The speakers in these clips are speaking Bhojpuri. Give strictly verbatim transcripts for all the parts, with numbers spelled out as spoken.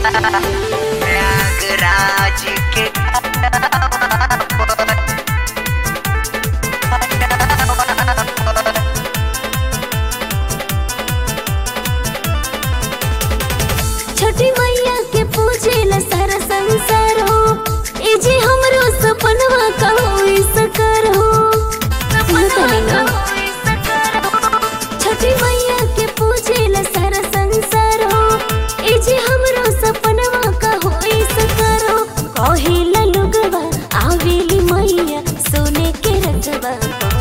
प्रयागराज के छठी मैया के पूजेला सारा संसार हो, ए जी हमरो सपनवा का होई सकर हो। छठी मैया के पूजेला सारा संसार हो, ए जी हमरो सपनवा का होई सकर हो। कहेला लोगवा आवेली मैया सोने के रथवा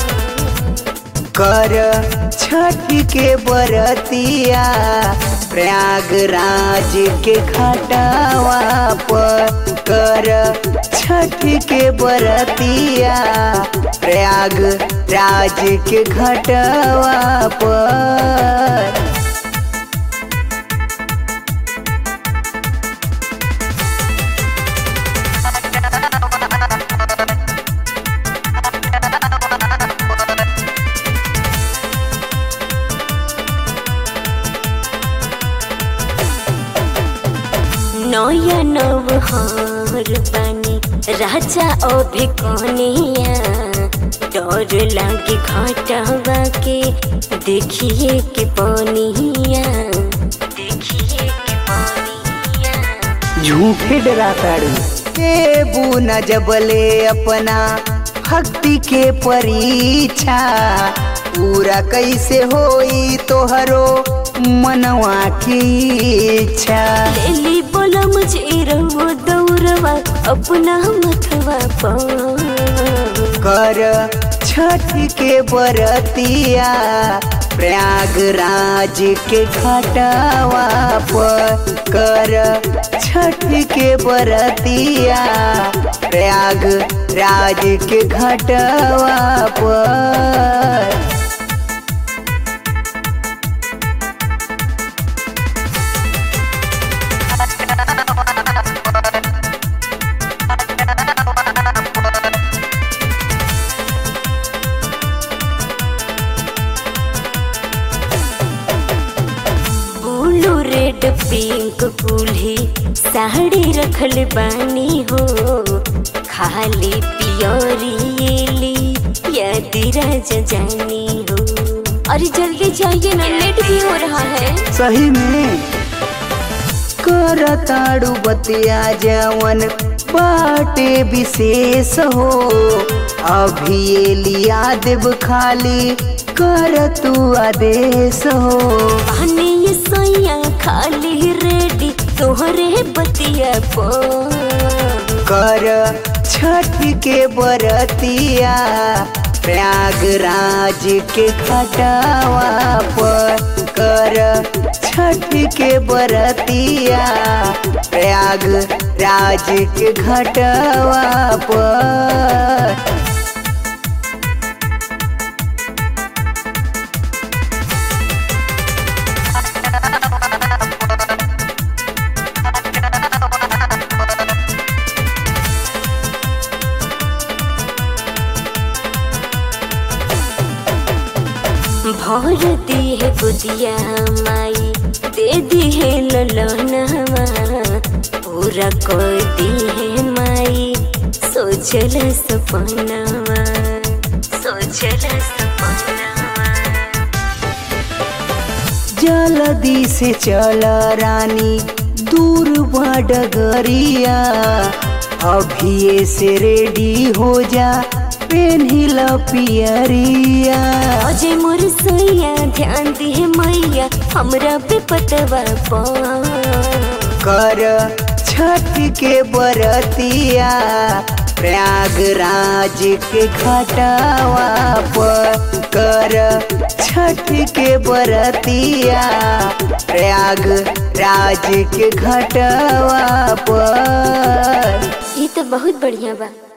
कर छठी के बरतिया प्रयागराज के घाटवा पर। कर छठी के बरतिया प्रयागराज के घाटवा पर। नया नवहार बानी राजा अभी कनिया, डर लागे घाटवा के देखिए के पानिया, देखिए के पानिया। झूठे डरा तारू देबू न जबले अपना भक्ति के परीक्षा, पूरा कैसे होई तोहरो मनवा की इच्छा। लेली बोला मुझे रहो दौड़वा अपना मथवा पर। कर छठ के बरतिया प्रयागराज के घाटवा पर। कर छठ के बरतिया प्रयागराज के घाटवा पर। रेड पिंक कुल्ही साड़ी रखल बानी हो, खाली पियरी यदि राजा जानी हो। अरे जल्दी जाइए ना, लेट भी हो रहा है। सही में कर ताड़ू बतिया जवन बाटे विशेष हो, अभी ये लिया देव खाली कर तू आदेश हो। पानी सैया खाली रेडी तोहरे बतिया पर। कर छठ के बरतिया प्रयागराज के घाटवा पर। कर छठ के बरतिया प्रयागराज के घाटवा पर। भर दी है गुदिया माई, दे दी है ललनवा, पूरा कर दी है माई सोचल सपनवा, सोचल सपनवा। जल्दी से चल रानी दूर बा डगरिया, अभी से रेडी हो जा पेन्हिला पियरिया। अजय मोर सैया ध्यान दी है मैया हमरा पे पतवा पर। कर छठ के बरतिया प्रयागराज के घाटवा पर। कर छठ के बरतिया प्रयागराज के घाटवा पर। ये तो बहुत बढ़िया बा।